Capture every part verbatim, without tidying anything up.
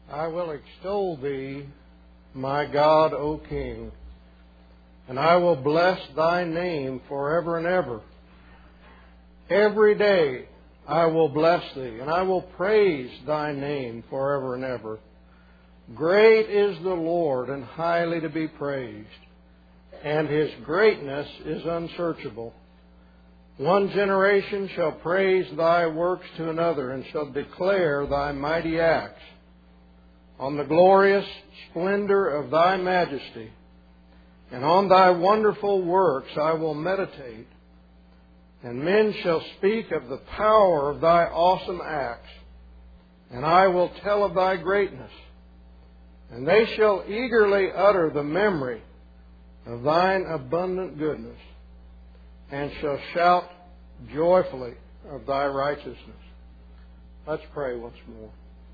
I will extol thee, my God, O King, and I will bless thy name forever and ever. Every day I will bless thee, and I will praise thy name forever and ever. Great is the Lord, and highly to be praised, and His greatness is unsearchable. One generation shall praise thy works to another, and shall declare thy mighty acts. On the glorious splendor of thy majesty, and on thy wonderful works I will meditate. And men shall speak of the power of thy awesome acts, and I will tell of thy greatness. And they shall eagerly utter the memory of thine abundant goodness, and shall shout joyfully of thy righteousness. Let's pray once more.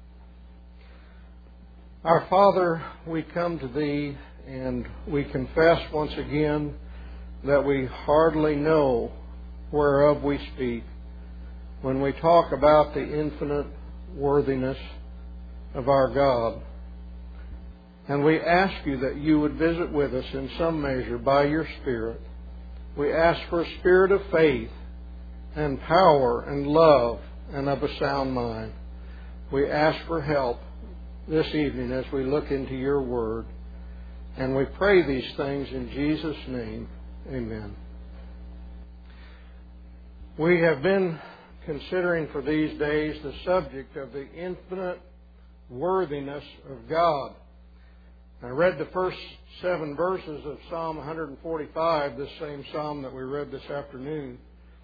Our Father, we come to Thee and we confess once again that we hardly know whereof we speak when we talk about the infinite worthiness of our God. And we ask You that You would visit with us in some measure by Your Spirit. We ask for a spirit of faith and power and love and of a sound mind. We ask for help this evening as we look into Your Word. And we pray these things in Jesus' name. Amen. We have been considering for these days the subject of the infinite worthiness of God. I read the first seven verses of Psalm one forty-five, this same psalm that we read this afternoon.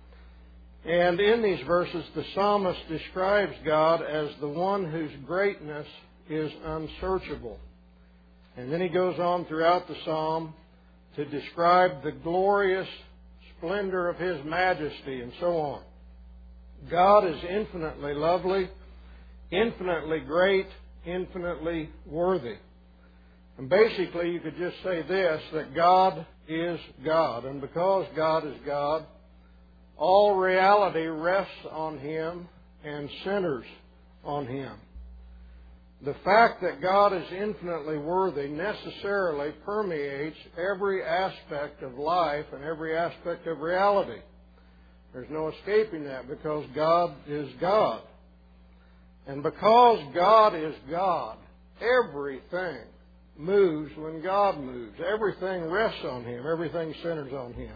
And in these verses, the psalmist describes God as the one whose greatness is unsearchable. And then he goes on throughout the psalm to describe the glorious splendor of His majesty and so on. God is infinitely lovely, infinitely great, infinitely worthy. And basically you could just say this, that God is God. And because God is God, all reality rests on Him and centers on Him. The fact that God is infinitely worthy necessarily permeates every aspect of life and every aspect of reality. There's no escaping that because God is God. And because God is God, everything moves when God moves. Everything rests on Him. Everything centers on Him.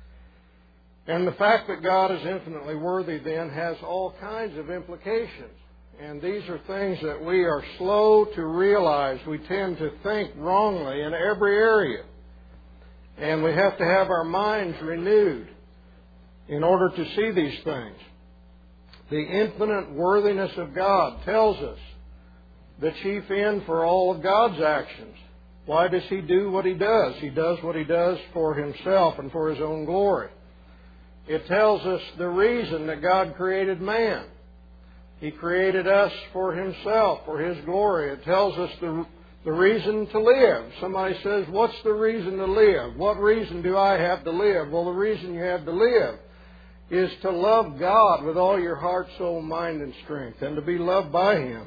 And the fact that God is infinitely worthy then has all kinds of implications. And these are things that we are slow to realize. We tend to think wrongly in every area. And we have to have our minds renewed in order to see these things. The infinite worthiness of God tells us the chief end for all of God's actions. Why does He do what He does? He does what He does for Himself and for His own glory. It tells us the reason that God created man. He created us for Himself, for His glory. It tells us the, the reason to live. Somebody says, what's the reason to live? What reason do I have to live? Well, the reason you have to live is to love God with all your heart, soul, mind, and strength, and to be loved by Him.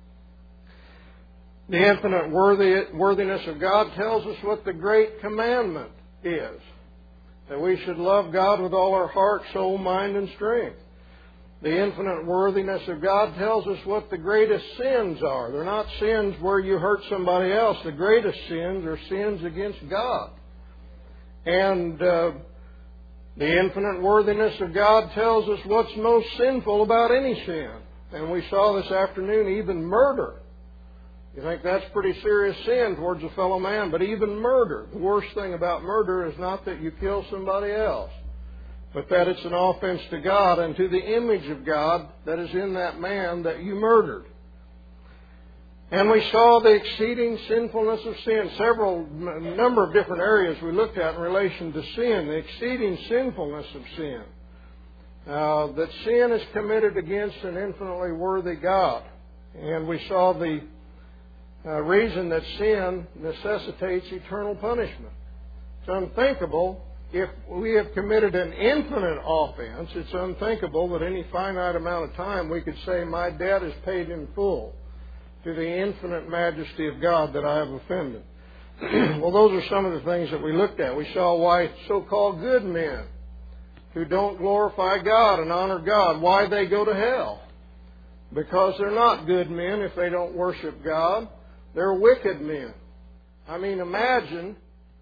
The infinite worthy, worthiness of God tells us what the great commandment is, that we should love God with all our heart, soul, mind, and strength. The infinite worthiness of God tells us what the greatest sins are. They're not sins where you hurt somebody else. The greatest sins are sins against God. And uh, the infinite worthiness of God tells us what's most sinful about any sin. And we saw this afternoon even murder. You think that's pretty serious sin towards a fellow man, but even murder. The worst thing about murder is not that you kill somebody else, but that it's an offense to God and to the image of God that is in that man that you murdered. And we saw the exceeding sinfulness of sin. Several, a number of different areas we looked at in relation to sin. The exceeding sinfulness of sin. Uh, that sin is committed against an infinitely worthy God. And we saw the uh, reason that sin necessitates eternal punishment. It's unthinkable. If we have committed an infinite offense, it's unthinkable that any finite amount of time we could say, my debt is paid in full. to the infinite majesty of God that I have offended? Well, those are some of the things that we looked at. We saw why so-called good men who don't glorify God and honor God, why they go to hell. Because they're not good men if they don't worship God. They're wicked men. I mean, imagine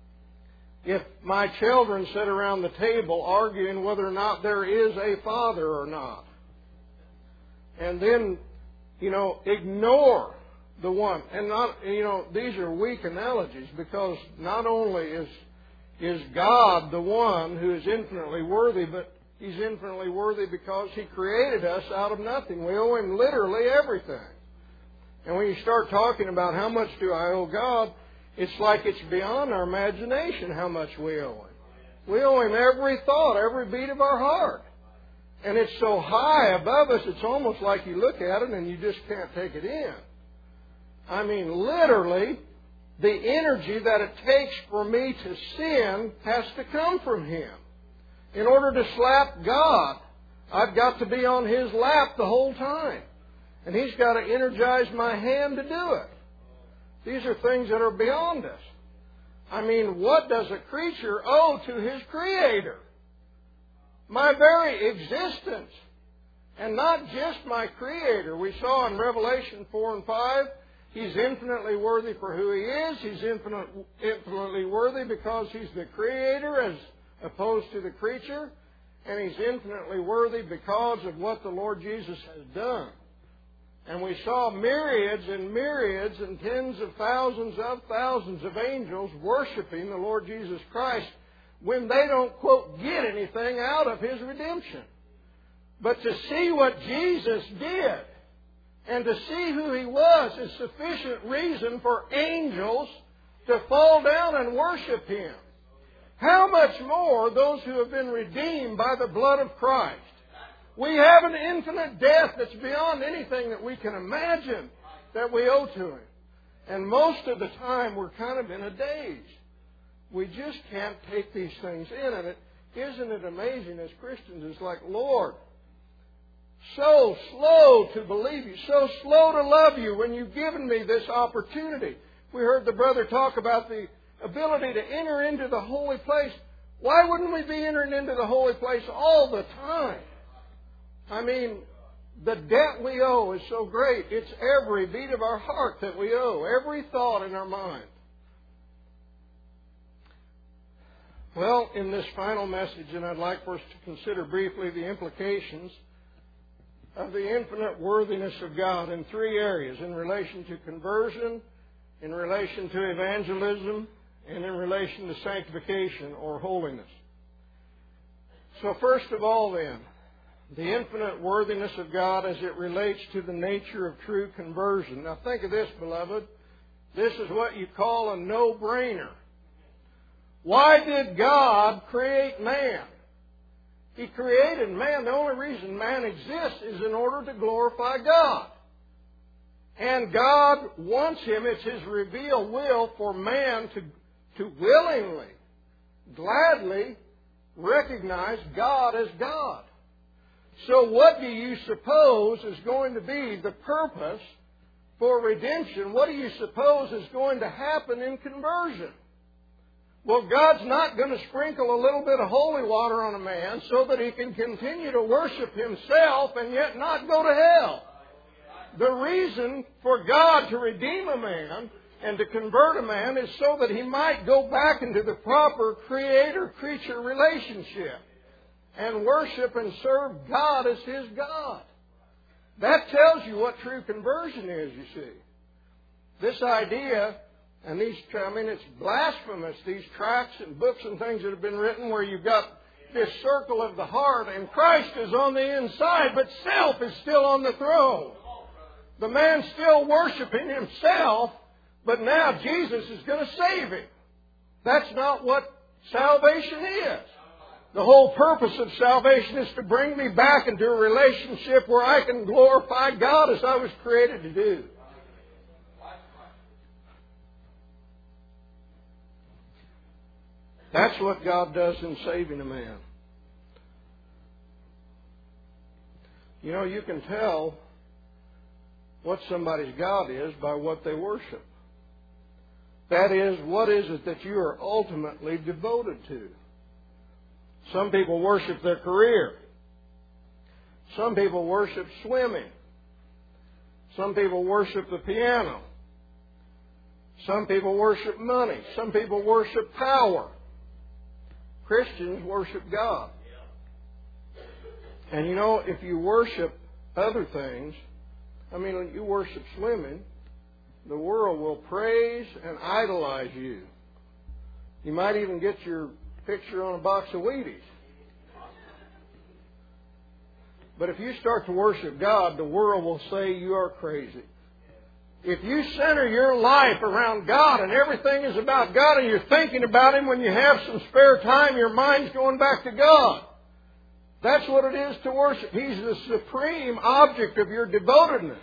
if my children sit around the table arguing whether or not there is a Father or not. And then, you know, ignore the one. And not, you know, these are weak analogies, because not only is, is God the one who is infinitely worthy, but He's infinitely worthy because He created us out of nothing. We owe Him literally everything. And when you start talking about how much do I owe God, it's like it's beyond our imagination how much we owe Him. We owe Him every thought, every beat of our heart. And it's so high above us, it's almost like you look at it and you just can't take it in. I mean, literally, the energy that it takes for me to sin has to come from Him. In order to slap God, I've got to be on His lap the whole time. And He's got to energize my hand to do it. These are things that are beyond us. I mean, what does a creature owe to his Creator? My very existence. And not just my Creator. We saw in Revelation four and five, He's infinitely worthy for who He is. He's infinite, infinitely worthy because He's the Creator as opposed to the creature. And He's infinitely worthy because of what the Lord Jesus has done. And we saw myriads and myriads and tens of thousands of thousands of angels worshiping the Lord Jesus Christ when they don't, quote, get anything out of His redemption. But to see what Jesus did and to see who He was is sufficient reason for angels to fall down and worship Him. How much more those who have been redeemed by the blood of Christ? We have an infinite debt that's beyond anything that we can imagine that we owe to Him. And most of the time we're kind of in a daze. We just can't take these things in. And it, isn't it amazing as Christians? It's like, Lord, so slow to believe You, so slow to love You when You've given me this opportunity. We heard the brother talk about the ability to enter into the holy place. Why wouldn't we be entering into the holy place all the time? I mean, the debt we owe is so great. It's every beat of our heart that we owe, every thought in our mind. Well, in this final message, and I'd like for us to consider briefly the implications of the infinite worthiness of God in three areas: in relation to conversion, in relation to evangelism, and in relation to sanctification or holiness. So first of all then, the infinite worthiness of God as it relates to the nature of true conversion. Now think of this, beloved. This is what you call a no-brainer. Why did God create man? He created man. The only reason man exists is in order to glorify God. And God wants him, it's His revealed will for man to, to willingly, gladly recognize God as God. So what do you suppose is going to be the purpose for redemption? What do you suppose is going to happen in conversion? Well, God's not going to sprinkle a little bit of holy water on a man so that he can continue to worship himself and yet not go to hell. The reason for God to redeem a man and to convert a man is so that he might go back into the proper Creator-creature relationship and worship and serve God as His God. That tells you what true conversion is, you see. This idea, and these, I mean, it's blasphemous, these tracts and books and things that have been written where you've got this circle of the heart and Christ is on the inside, but self is still on the throne. The man's still worshiping himself, but now Jesus is going to save him. That's not what salvation is. The whole purpose of salvation is to bring me back into a relationship where I can glorify God as I was created to do. That's what God does in saving a man. You know, you can tell what somebody's God is by what they worship. That is, what is it that you are ultimately devoted to? Some people worship their career. Some people worship swimming. Some people worship the piano. Some people worship money. Some people worship power. Christians worship God. And you know, if you worship other things, I mean, when you worship swimming, the world will praise and idolize you. You might even get your picture on a box of Wheaties. But if you start to worship God, the world will say you are crazy. If you center your life around God and everything is about God and you're thinking about Him when you have some spare time, your mind's going back to God. That's what it is to worship. He's the supreme object of your devotedness.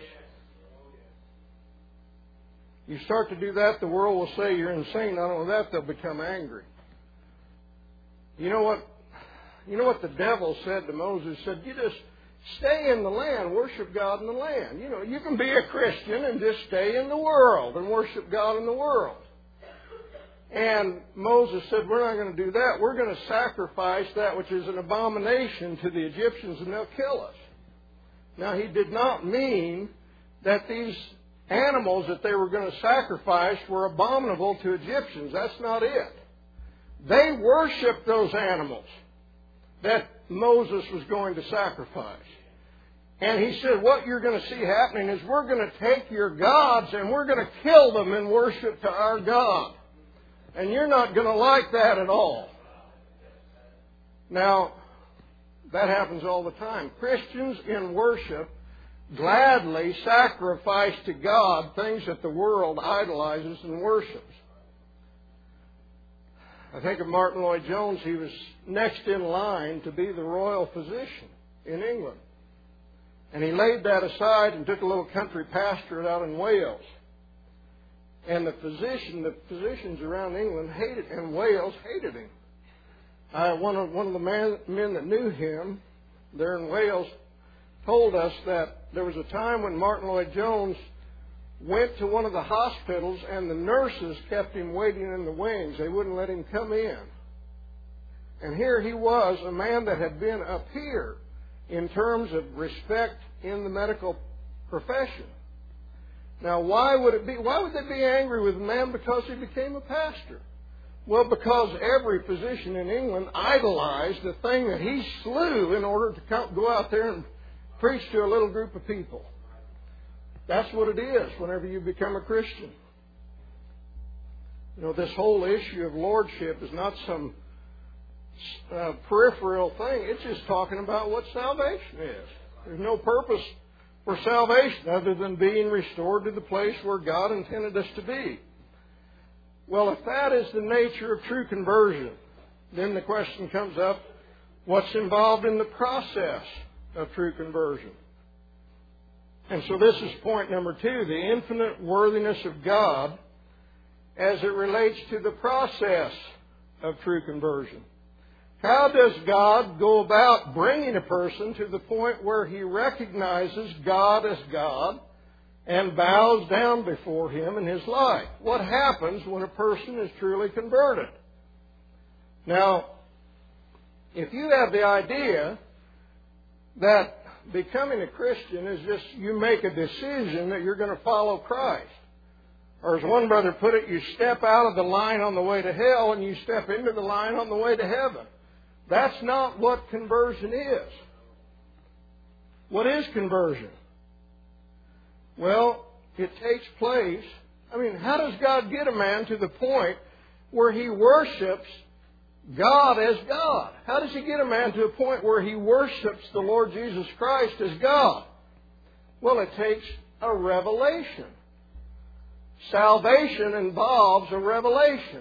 You start to do that, the world will say you're insane. Not only that, they'll become angry. You know what? You know what the devil said to Moses? He said, you just stay in the land, worship God in the land. You know, you can be a Christian and just stay in the world and worship God in the world. And Moses said, we're not going to do that. We're going to sacrifice that which is an abomination to the Egyptians and they'll kill us. Now, he did not mean that these animals that they were going to sacrifice were abominable to Egyptians. That's not it. They worshiped those animals that Moses was going to sacrifice. And he said, what you're going to see happening is we're going to take your gods and we're going to kill them in worship to our God. And you're not going to like that at all. Now, that happens all the time. Christians in worship gladly sacrifice to God things that the world idolizes and worships. I think of Martin Lloyd-Jones. He was next in line to be the royal physician in England. And he laid that aside and took a little country pastorate out in Wales. And the physician, the physicians around England hated, and Wales hated him. Uh, one of one of the man, men that knew him there in Wales told us that there was a time when Martin Lloyd-Jones went to one of the hospitals and the nurses kept him waiting in the wings. They wouldn't let him come in. And here he was, a man that had been up here in terms of respect in the medical profession. Now, why would it be? Why would they be angry with a man because he became a pastor? Well, because every physician in England idolized the thing that he slew in order to come, go out there and preach to a little group of people. That's what it is whenever you become a Christian. You know, this whole issue of lordship is not some uh, peripheral thing. It's just talking about what salvation is. There's no purpose for salvation other than being restored to the place where God intended us to be. Well, if that is the nature of true conversion, then the question comes up, what's involved in the process of true conversion? And so this is point number two, the infinite worthiness of God as it relates to the process of true conversion. How does God go about bringing a person to the point where he recognizes God as God and bows down before Him in his life? What happens when a person is truly converted? Now, if you have the idea that becoming a Christian is just you make a decision that you're going to follow Christ, or as one brother put it, you step out of the line on the way to hell and you step into the line on the way to heaven. That's not what conversion is. What is conversion? Well, it takes place. I mean, how does God get a man to the point where he worships God as God? How does He get a man to a point where he worships the Lord Jesus Christ as God? Well, it takes a revelation. Salvation involves a revelation.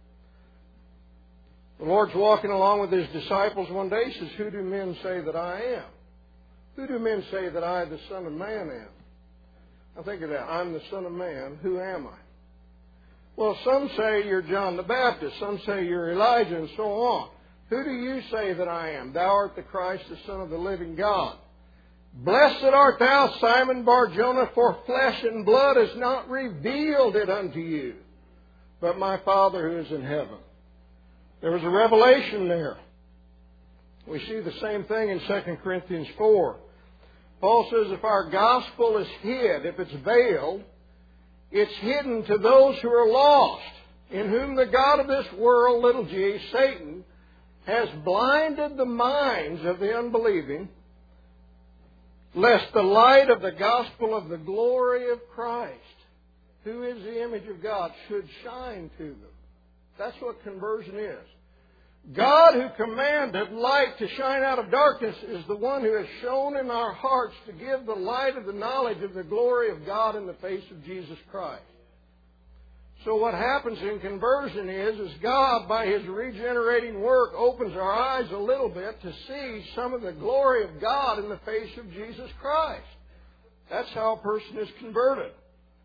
The Lord's walking along with His disciples one day. He says, who do men say that I am? Who do men say that I, the Son of Man, am? Now think of that. I'm the Son of Man. Who am I? Well, some say you're John the Baptist. Some say you're Elijah, and so on. Who do you say that I am? Thou art the Christ, the Son of the living God. Blessed art thou, Simon Bar-Jonah, for flesh and blood has not revealed it unto you, but my Father who is in heaven. There was a revelation there. We see the same thing in Second Corinthians four. Paul says if our gospel is hid, if it's veiled, it's hidden to those who are lost, in whom the God of this world, little g, Satan, has blinded the minds of the unbelieving, lest the light of the gospel of the glory of Christ, who is the image of God, should shine to them. That's what conversion is. God, who commanded light to shine out of darkness, is the one who has shone in our hearts to give the light of the knowledge of the glory of God in the face of Jesus Christ. So what happens in conversion is, is God, by His regenerating work, opens our eyes a little bit to see some of the glory of God in the face of Jesus Christ. That's how a person is converted.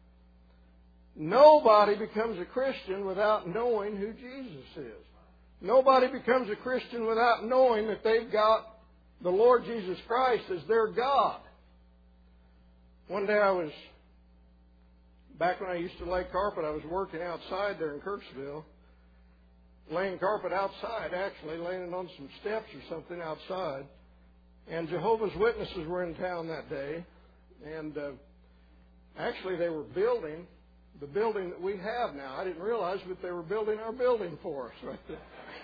Nobody becomes a Christian without knowing who Jesus is. Nobody becomes a Christian without knowing that they've got the Lord Jesus Christ as their God. One day I was, back when I used to lay carpet, I was working outside there in Kirksville, laying carpet outside, actually, laying it on some steps or something outside. And Jehovah's Witnesses were in town that day. And uh, actually they were building the building that we have now. I didn't realize, but they were building our building for us right there.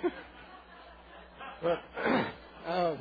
But um,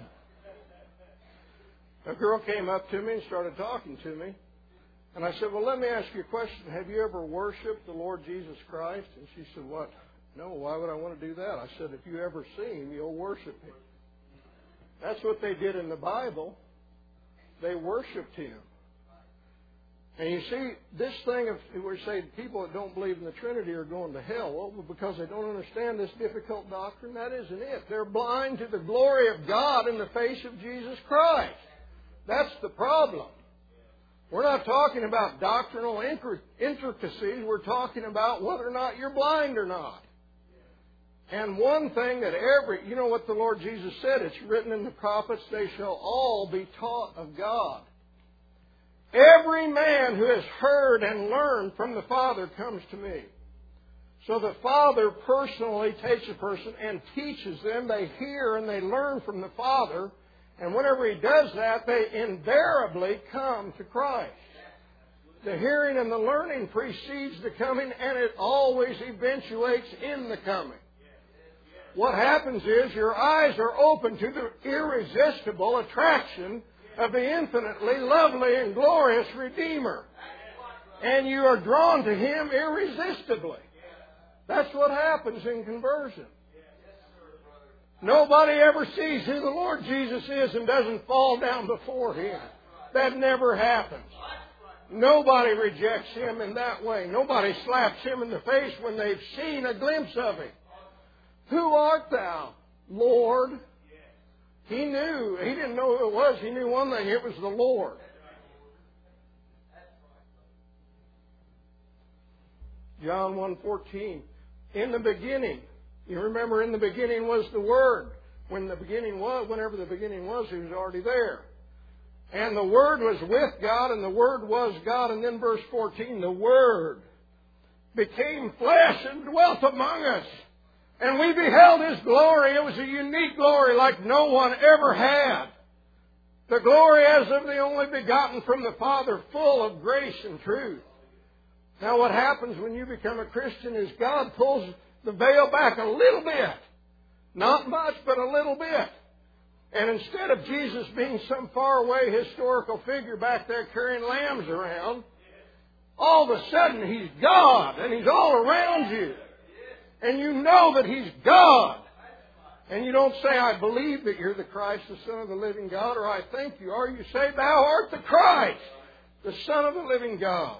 a girl came up to me and started talking to me. And I said, well, let me ask you a question. Have you ever worshiped the Lord Jesus Christ? And she said, what? No, why would I want to do that? I said, if you ever see Him, you'll worship Him. That's what they did in the Bible. They worshiped Him. And you see, this thing of, we say people that don't believe in the Trinity are going to hell. Well, because they don't understand this difficult doctrine, that isn't it. They're blind to the glory of God in the face of Jesus Christ. That's the problem. We're not talking about doctrinal intricacies. We're talking about whether or not you're blind or not. And one thing that every, you know what the Lord Jesus said? It's written in the prophets, they shall all be taught of God. Every man who has heard and learned from the Father comes to me. So the Father personally takes a person and teaches them. They hear and they learn from the Father. And whenever He does that, they invariably come to Christ. The hearing and the learning precedes the coming, and it always eventuates in the coming. What happens is your eyes are open to the irresistible attraction of the infinitely lovely and glorious Redeemer. And you are drawn to Him irresistibly. That's what happens in conversion. Nobody ever sees who the Lord Jesus is and doesn't fall down before Him. That never happens. Nobody rejects Him in that way. Nobody slaps Him in the face when they've seen a glimpse of Him. Who art thou, Lord? He knew. He didn't know who it was. He knew one thing. It was the Lord. John one fourteen. In the beginning. You remember, in the beginning was the Word. When the beginning was, whenever the beginning was, He was already there. And the Word was with God, and the Word was God. And then verse fourteen, the Word became flesh and dwelt among us. And we beheld His glory. It was a unique glory like no one ever had. The glory as of the only begotten from the Father, full of grace and truth. Now what happens when you become a Christian is God pulls the veil back a little bit. Not much, but a little bit. And instead of Jesus being some faraway historical figure back there carrying lambs around, all of a sudden He's God and He's all around you. And you know that He's God. And you don't say, I believe that You're the Christ, the Son of the living God, or I think You are. You say, Thou art the Christ, the Son of the living God.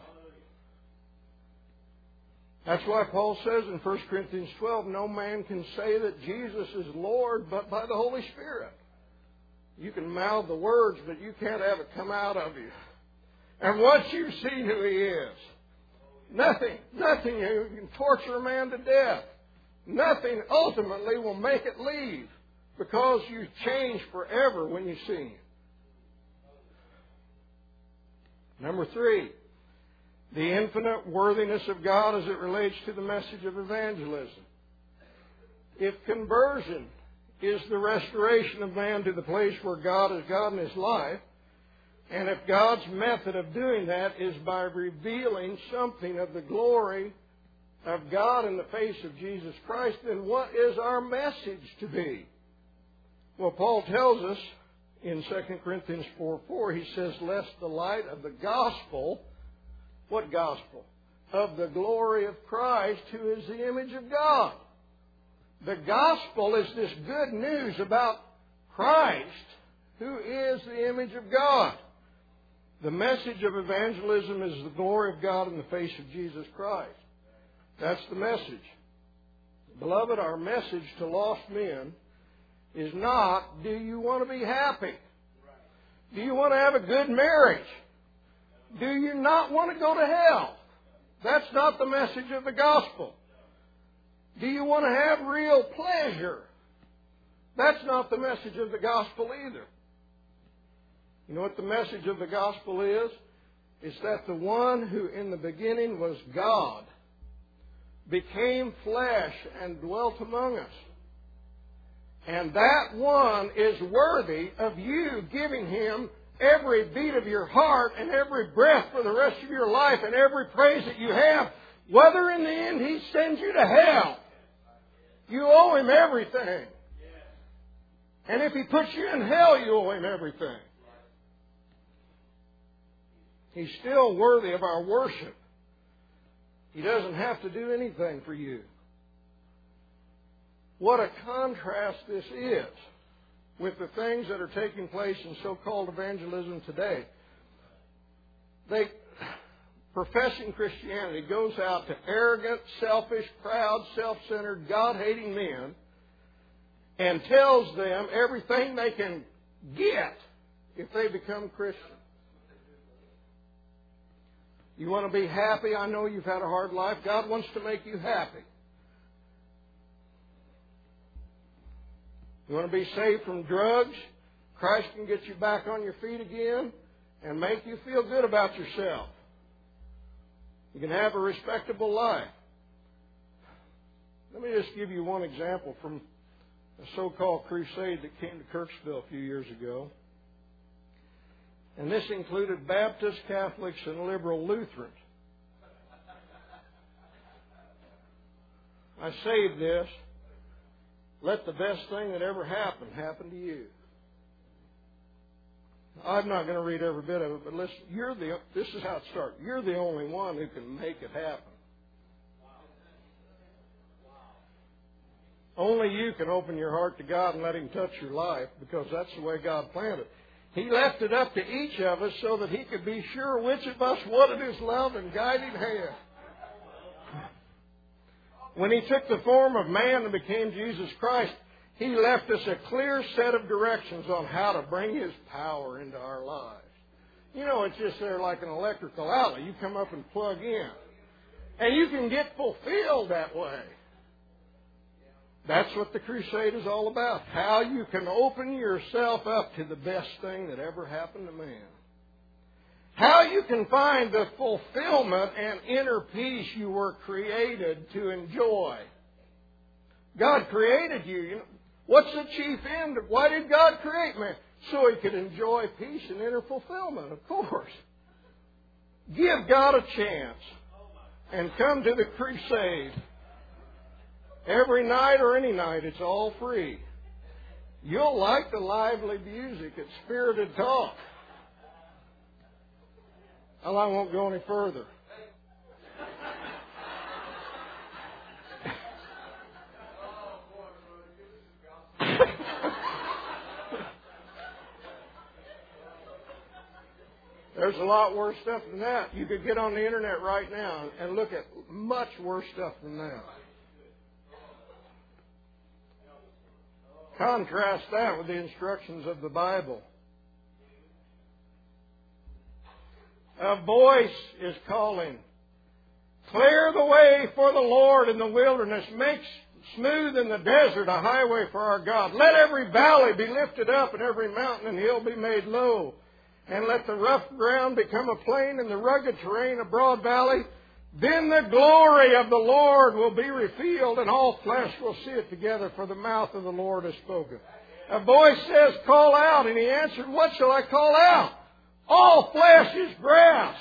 That's why Paul says in First Corinthians twelve, no man can say that Jesus is Lord but by the Holy Spirit. You can mouth the words, but you can't have it come out of you. And once you've seen who He is, nothing, nothing, you can torture a man to death. Nothing ultimately will make it leave, because you change forever when you see Him. Number three, the infinite worthiness of God as it relates to the message of evangelism. If conversion is the restoration of man to the place where God is God in his life, and if God's method of doing that is by revealing something of the glory of God in the face of Jesus Christ, then what is our message to be? Well, Paul tells us in Second Corinthians four four, he says, lest the light of the gospel, what gospel? Of the glory of Christ, who is the image of God. The gospel is this good news about Christ, who is the image of God. The message of evangelism is the glory of God in the face of Jesus Christ. That's the message. Beloved, our message to lost men is not, do you want to be happy? Do you want to have a good marriage? Do you not want to go to hell? That's not the message of the gospel. Do you want to have real pleasure? That's not the message of the gospel either. You know what the message of the gospel is? It's that the one who in the beginning was God became flesh and dwelt among us. And that one is worthy of you giving Him every beat of your heart and every breath for the rest of your life and every praise that you have, whether in the end He sends you to hell. You owe Him everything. And if He puts you in hell, you owe Him everything. He's still worthy of our worship. He doesn't have to do anything for you. What a contrast this is with the things that are taking place in so-called evangelism today. They, professing Christianity goes out to arrogant, selfish, proud, self-centered, God-hating men and tells them everything they can get if they become Christians. You want to be happy? I know you've had a hard life. God wants to make you happy. You want to be saved from drugs? Christ can get you back on your feet again and make you feel good about yourself. You can have a respectable life. Let me just give you one example from a so-called crusade that came to Kirksville a few years ago. And this included Baptists, Catholics, and liberal Lutherans. I saved this. Let the best thing that ever happened happen to you. I'm not going to read every bit of it, but listen, you're the, this is how it starts. You're the only one who can make it happen. Only you can open your heart to God and let Him touch your life, because that's the way God planned it. He left it up to each of us so that He could be sure which of us wanted His love and guiding hand. When He took the form of man and became Jesus Christ, He left us a clear set of directions on how to bring His power into our lives. You know, it's just there like an electrical outlet. You come up and plug in. And you can get fulfilled that way. That's what the crusade is all about. How you can open yourself up to the best thing that ever happened to man. How you can find the fulfillment and inner peace you were created to enjoy. God created you. You know, what's the chief end? Why did God create man? So He could enjoy peace and inner fulfillment, of course. Give God a chance and come to the crusade. Every night or any night, it's all free. You'll like the lively music and spirited talk. Well, I won't go any further. There's a lot worse stuff than that. You could get on the internet right now and look at much worse stuff than that. Contrast that with the instructions of the Bible. A voice is calling. Clear the way for the Lord in the wilderness. Make smooth in the desert a highway for our God. Let every valley be lifted up and every mountain and hill be made low. and let the rough ground become a plain and the rugged terrain a broad valley. Then the glory of the Lord will be revealed, and all flesh will see it together, for the mouth of the Lord has spoken. A voice says, call out, and he answered, what shall I call out? All flesh is grass.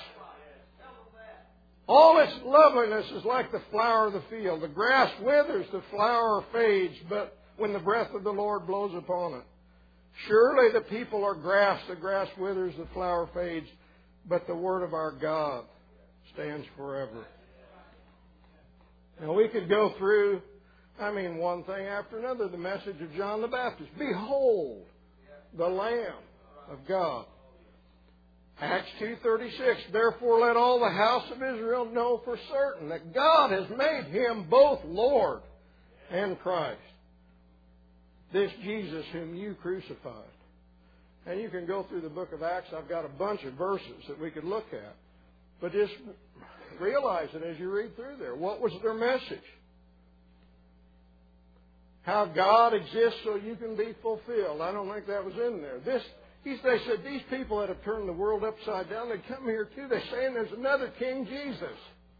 All its loveliness is like the flower of the field. The grass withers, the flower fades, but when the breath of the Lord blows upon it. Surely the people are grass. The grass withers, the flower fades, but the word of our God stands forever. Now we could go through, I mean, one thing after another. The message of John the Baptist. Behold, the Lamb of God. Acts two thirty-six, therefore let all the house of Israel know for certain that God has made Him both Lord and Christ. This Jesus whom you crucified. And you can go through the book of Acts. I've got a bunch of verses that we could look at. But just realize it as you read through there. What was their message? How God exists so you can be fulfilled. I don't think that was in there. This He, they said, these people that have turned the world upside down, they come here too. They're saying there's another King Jesus.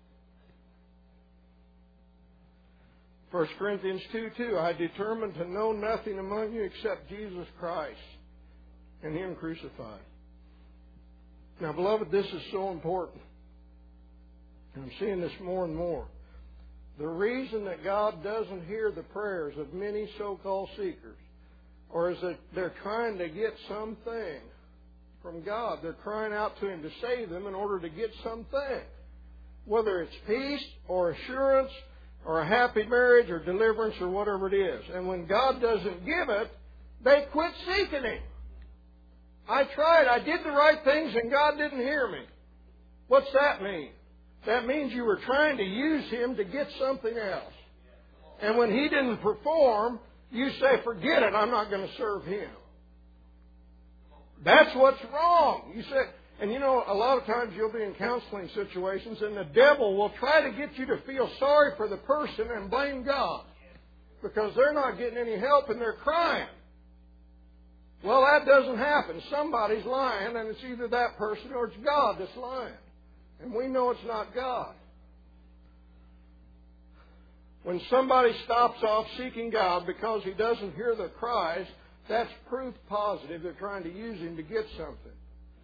First Corinthians two two, I determined to know nothing among you except Jesus Christ and Him crucified. Now, beloved, this is so important. I'm seeing this more and more. The reason that God doesn't hear the prayers of many so-called seekers, or is that they're trying to get something from God. They're crying out to Him to save them in order to get something. Whether it's peace or assurance or a happy marriage or deliverance or whatever it is. And when God doesn't give it, they quit seeking Him. I tried. I did the right things and God didn't hear me. What's that mean? That means you were trying to use Him to get something else. And when He didn't perform, you say, forget it, I'm not going to serve Him. That's what's wrong. You say, and you know, a lot of times you'll be in counseling situations and the devil will try to get you to feel sorry for the person and blame God because they're not getting any help and they're crying. Well, that doesn't happen. Somebody's lying, and it's either that person or it's God that's lying. And we know it's not God. When somebody stops off seeking God because he doesn't hear their cries, that's proof positive they're trying to use Him to get something.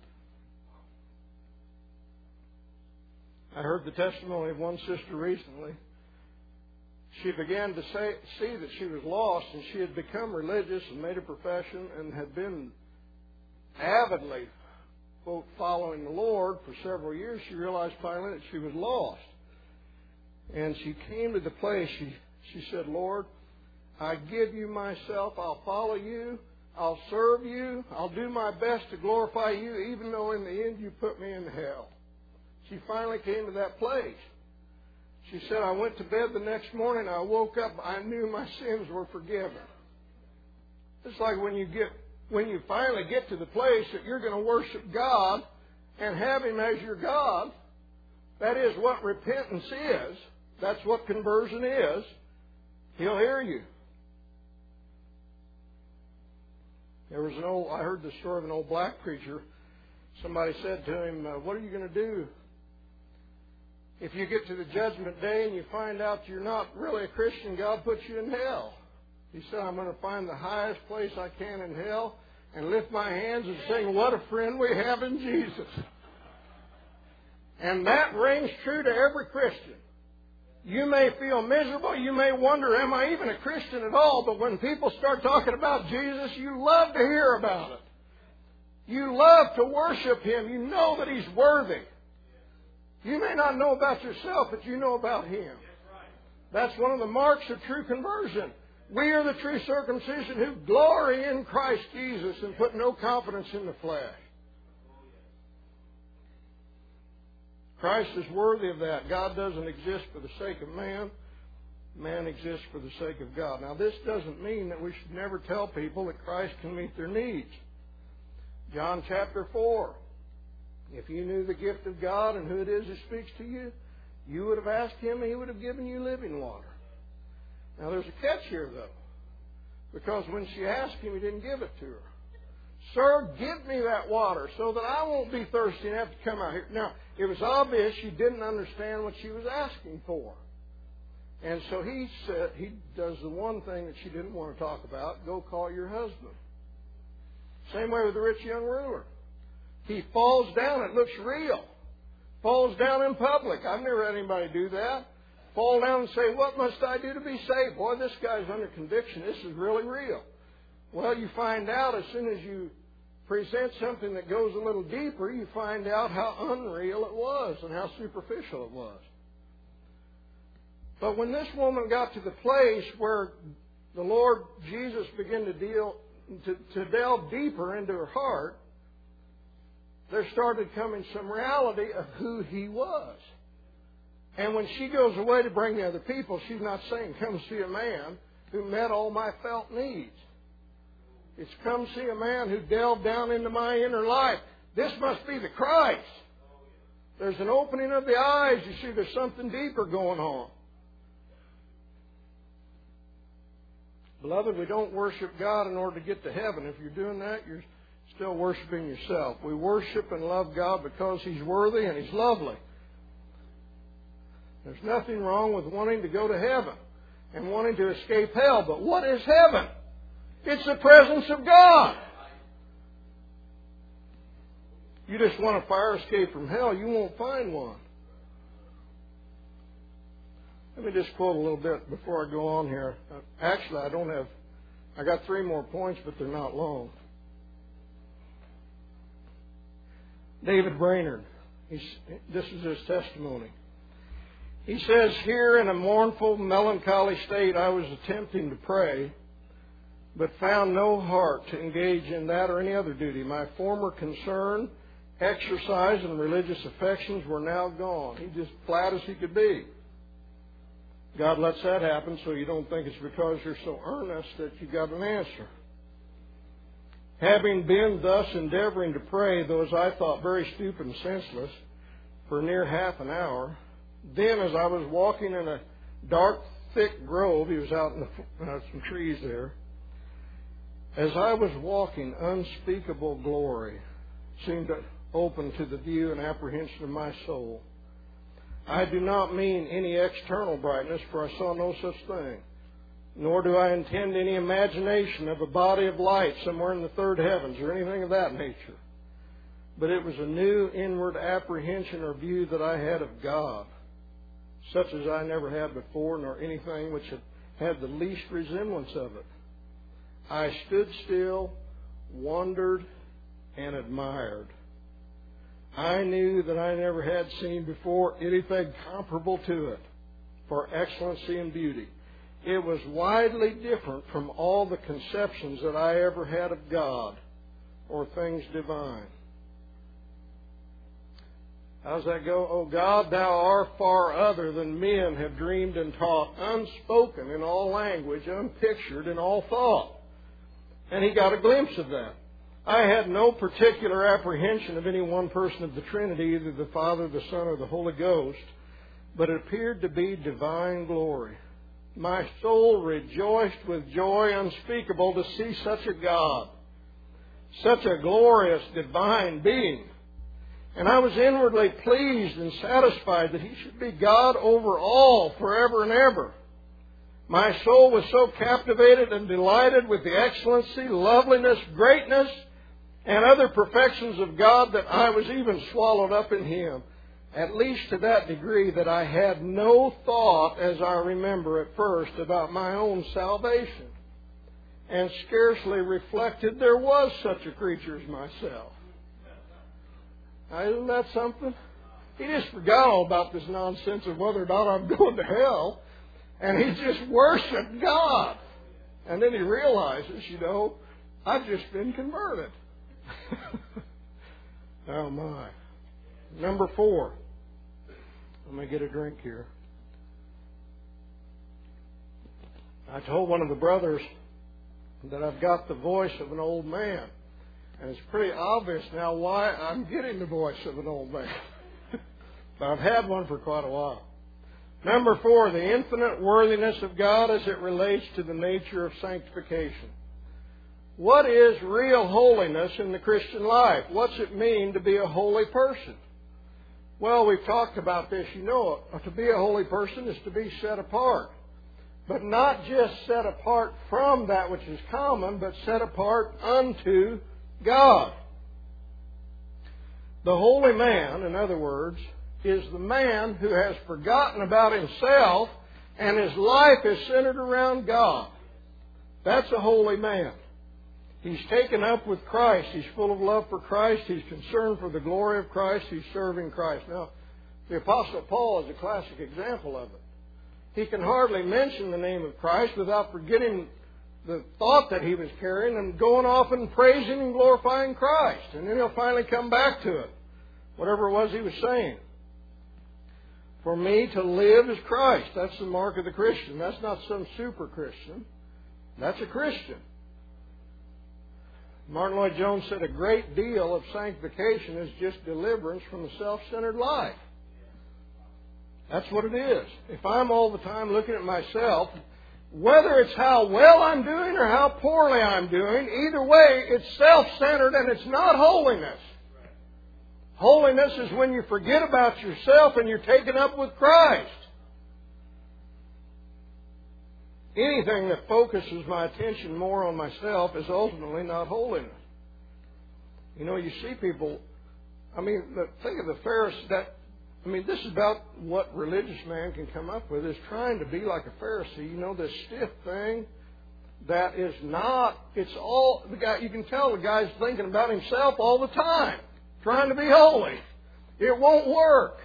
I heard the testimony of one sister recently. She began to say, see that she was lost, and she had become religious and made a profession and had been avidly, quote, following the Lord for several years. She realized finally that she was lost. And she came to the place, she, she said, Lord, I give you myself. I'll follow you. I'll serve you. I'll do my best to glorify you, even though in the end you put me in hell. She finally came to that place. She said, I went to bed the next morning. I woke up. I knew my sins were forgiven. It's like when you get, when you finally get to the place that you're going to worship God and have Him as your God. That is what repentance is. That's what conversion is. He'll hear you. There was an old, I heard the story of an old black preacher. Somebody said to him, what are you going to do if you get to the judgment day and you find out you're not really a Christian? God puts you in hell. He said, I'm going to find the highest place I can in hell and lift my hands and sing, what a friend we have in Jesus. And that rings true to every Christian. You may feel miserable. You may wonder, am I even a Christian at all? But when people start talking about Jesus, you love to hear about it. You love to worship Him. You know that He's worthy. You may not know about yourself, but you know about Him. That's one of the marks of true conversion. We are the true circumcision who glory in Christ Jesus and put no confidence in the flesh. Christ is worthy of that. God doesn't exist for the sake of man. Man exists for the sake of God. Now, this doesn't mean that we should never tell people that Christ can meet their needs. John chapter four. If you knew the gift of God and who it is who speaks to you, you would have asked Him and He would have given you living water. Now, there's a catch here, though. Because when she asked Him, He didn't give it to her. "Sir, give me that water so that I won't be thirsty and have to come out here." Now, it was obvious she didn't understand what she was asking for. And so he said, he does the one thing that she didn't want to talk about: go call your husband. Same way with the rich young ruler. He falls down. It looks real. Falls down in public. I've never had anybody do that. Fall down and say, "What must I do to be saved?" Boy, this guy's under conviction. This is really real. Well, you find out as soon as you present something that goes a little deeper, you find out how unreal it was and how superficial it was. But when this woman got to the place where the Lord Jesus began to deal to, to delve deeper into her heart, there started coming some reality of who He was. And when she goes away to bring the other people, she's not saying, "Come see a man who met all my felt needs." It's, "Come see a man who delved down into my inner life. This must be the Christ." There's an opening of the eyes. You see, there's something deeper going on. Beloved, we don't worship God in order to get to heaven. If you're doing that, you're still worshiping yourself. We worship and love God because He's worthy and He's lovely. There's nothing wrong with wanting to go to heaven and wanting to escape hell. But what is heaven? It's the presence of God. You just want a fire escape from hell, you won't find one. Let me just quote a little bit before I go on here. Actually, I don't have, I got three more points, but they're not long. David Brainerd, he's, this is his testimony. He says, "Here in a mournful, melancholy state, I was attempting to pray, but found no heart to engage in that or any other duty. My former concern, exercise, and religious affections were now gone." He's just flat as he could be. God lets that happen so you don't think it's because you're so earnest that you got an answer. "Having been thus endeavoring to pray, though as I thought very stupid and senseless, for near half an hour, then as I was walking in a dark, thick grove," he was out in the, uh, some trees there, "as I was walking, unspeakable glory seemed to open to the view and apprehension of my soul. I do not mean any external brightness, for I saw no such thing. Nor do I intend any imagination of a body of light somewhere in the third heavens or anything of that nature. But it was a new inward apprehension or view that I had of God, such as I never had before, nor anything which had had the least resemblance of it. I stood still, wondered, and admired. I knew that I never had seen before anything comparable to it for excellency and beauty. It was widely different from all the conceptions that I ever had of God or things divine." How's that go? "O God, Thou art far other than men have dreamed and taught, unspoken in all language, unpictured in all thought." And he got a glimpse of that. "I had no particular apprehension of any one person of the Trinity, either the Father, the Son, or the Holy Ghost, but it appeared to be divine glory. My soul rejoiced with joy unspeakable to see such a God, such a glorious divine being. And I was inwardly pleased and satisfied that He should be God over all forever and ever. My soul was so captivated and delighted with the excellency, loveliness, greatness, and other perfections of God that I was even swallowed up in Him, at least to that degree that I had no thought, as I remember at first, about my own salvation, and scarcely reflected there was such a creature as myself." Now, isn't that something? He just forgot all about this nonsense of whether or not I'm going to hell, and he just worshiped God. And then he realizes, you know, I've just been converted. Oh my. Number four. Let me get a drink here. I told one of the brothers that I've got the voice of an old man. And it's pretty obvious now why I'm getting the voice of an old man. But I've had one for quite a while. Number four, the infinite worthiness of God as it relates to the nature of sanctification. what is real holiness in the Christian life? What's it mean to be a holy person? Well, we've talked about this. You know, to be a holy person is to be set apart. But not just set apart from that which is common, but set apart unto God. The holy man, in other words, is the man who has forgotten about himself and his life is centered around God. That's a holy man. He's taken up with Christ. He's full of love for Christ. He's concerned for the glory of Christ. He's serving Christ. Now, the Apostle Paul is a classic example of it. He can hardly mention the name of Christ without forgetting the thought that he was carrying and going off and praising and glorifying Christ. And then he'll finally come back to it, whatever it was he was saying. For me to live is Christ. That's the mark of the Christian. That's not some super Christian. That's a Christian. Martin Lloyd-Jones said a great deal of sanctification is just deliverance from a self-centered life. That's what it is. If I'm all the time looking at myself, whether it's how well I'm doing or how poorly I'm doing, either way, it's self-centered and it's not holiness. Holiness is when you forget about yourself and you're taken up with Christ. Anything that focuses my attention more on myself is ultimately not holiness. You know, you see people, I mean, think of the Pharisee, that, I mean, this is about what religious man can come up with, is trying to be like a Pharisee. You know, this stiff thing that is not, it's all, the guy, you can tell the guy's thinking about himself all the time, trying to be holy. It won't work.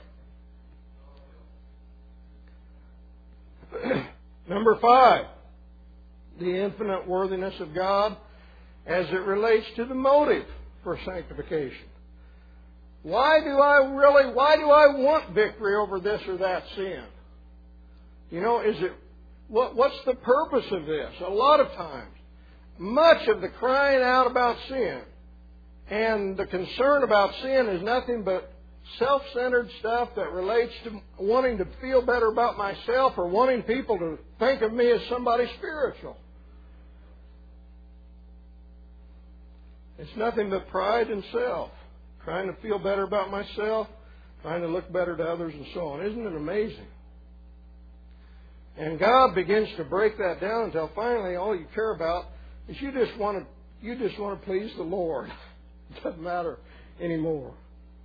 Number five, the infinite worthiness of God as it relates to the motive for sanctification. Why do I really, why do I want victory over this or that sin? You know, is it, what, what's the purpose of this? A lot of times, much of the crying out about sin and the concern about sin is nothing but self-centered stuff that relates to wanting to feel better about myself or wanting people to think of me as somebody spiritual. It's nothing but pride and self. Trying to feel better about myself, trying to look better to others and so on. Isn't it amazing? And God begins to break that down until finally all you care about is you just want to you just want to please the Lord. It doesn't matter anymore.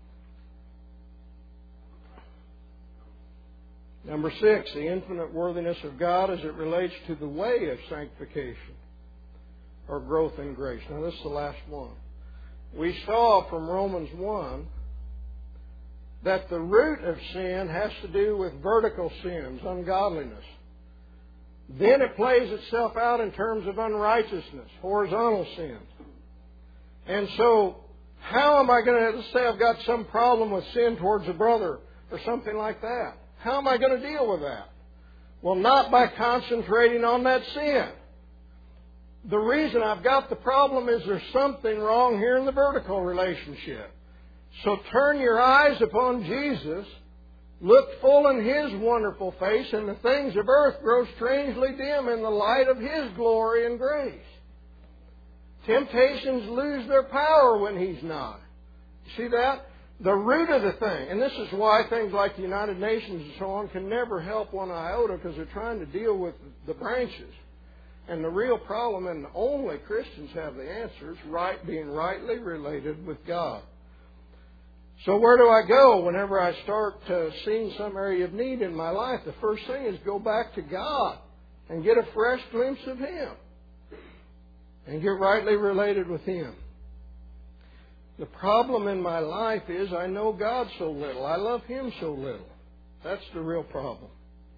Number six, the infinite worthiness of God as it relates to the way of sanctification or growth in grace. Now, this is the last one. We saw from Romans one that the root of sin has to do with vertical sins, ungodliness. Then it plays itself out in terms of unrighteousness, horizontal sins. And so, how am I going to, let's say I've got some problem with sin towards a brother or something like that. How am I going to deal with that? Well, not by concentrating on that sin. The reason I've got the problem is there's something wrong here in the vertical relationship. So turn your eyes upon Jesus, look full in His wonderful face, and the things of earth grow strangely dim in the light of His glory and grace. Temptations lose their power when He's not. You see that? The root of the thing, and this is why things like the United Nations and so on can never help one iota, because they're trying to deal with the branches. And the real problem, and only Christians have the answers, right, being rightly related with God. So where do I go whenever I start uh, seeing some area of need in my life? The first thing is go back to God and get a fresh glimpse of Him. And get rightly related with Him. The problem in my life is I know God so little. I love Him so little. That's the real problem.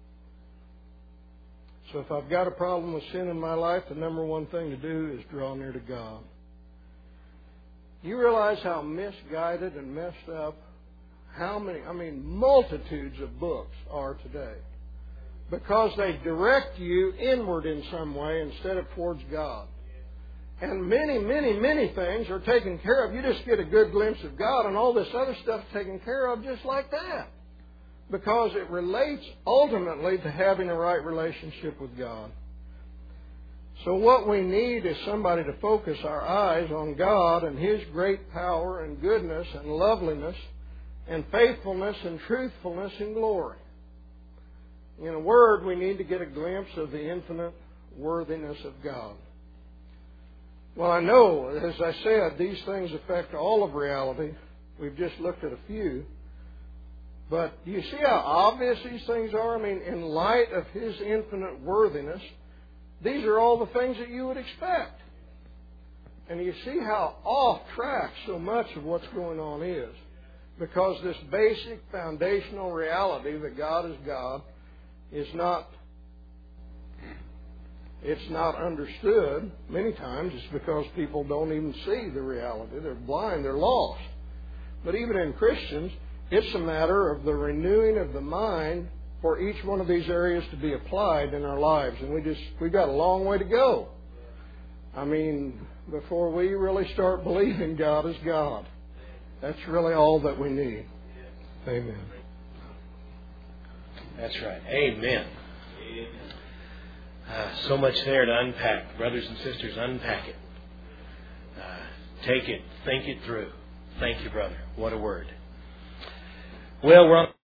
So if I've got a problem with sin in my life, the number one thing to do is draw near to God. You realize how misguided and messed up, how many, I mean, multitudes of books are today. Because they direct you inward in some way instead of towards God. And many, many, many things are taken care of. You just get a good glimpse of God, and all this other stuff is taken care of just like that. Because it relates ultimately to having a right relationship with God. So what we need is somebody to focus our eyes on God and His great power and goodness and loveliness and faithfulness and truthfulness and glory. In a word, we need to get a glimpse of the infinite worthiness of God. Well, I know, as I said, these things affect all of reality. We've just looked at a few. But do you see how obvious these things are? I mean, in light of His infinite worthiness, these are all the things that you would expect. And you see how off track so much of what's going on is. Because this basic foundational reality that God is God is not, it's not understood. Many times it's because people don't even see the reality. They're blind, they're lost. But even in Christians, it's a matter of the renewing of the mind for each one of these areas to be applied in our lives. And we just, we've got a long way to go. I mean, before we really start believing God is God. That's really all that we need. Amen. That's right. Amen. Uh, so much there to unpack. Brothers and sisters, unpack it. Uh, take it. Think it through. Thank you, brother. What a word. Well, we're on